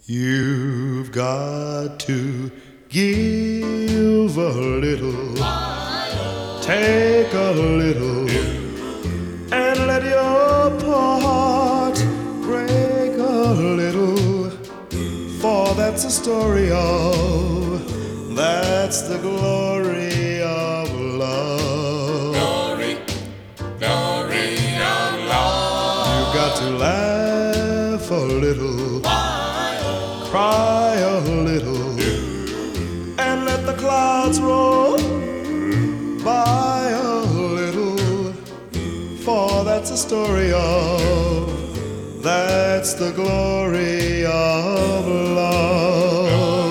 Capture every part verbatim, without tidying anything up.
You've got to give a little, take a little, and let your poor heart break a little. For that's the story of, that's the glory of love. Glory, glory of love. You've got to laugh a little, cry a little, and let the clouds roll by a little. For that's the story of, that's the glory of love.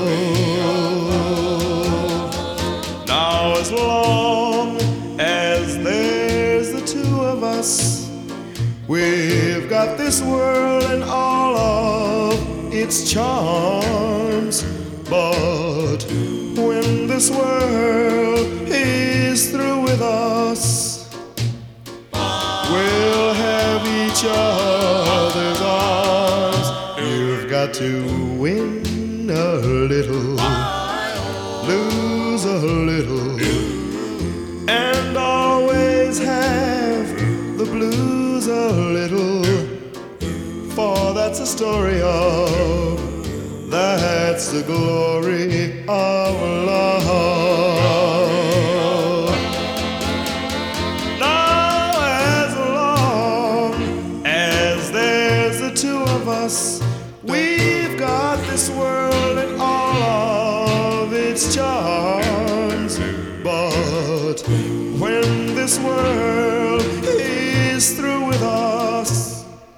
Now as long as there's the two of us, we've got this world and all of its charms. But when this world is through with us, we'll have each other's arms. You've got to win a little, lose a little, and always have the blues a little. For that's the story of, that's the glory of love. Now as long as there's the two of us, we've got this world and all of its charms. But when this world is through with us,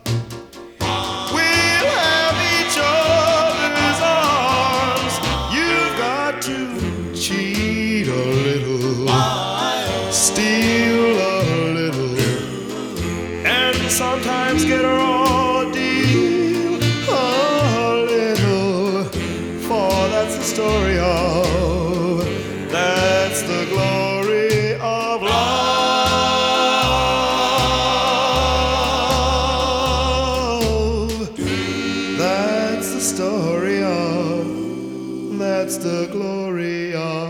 to cheat a little, steal a little, and sometimes get a raw deal a little. For that's the story of, that's the glory of love. That's the story of, that's the glory of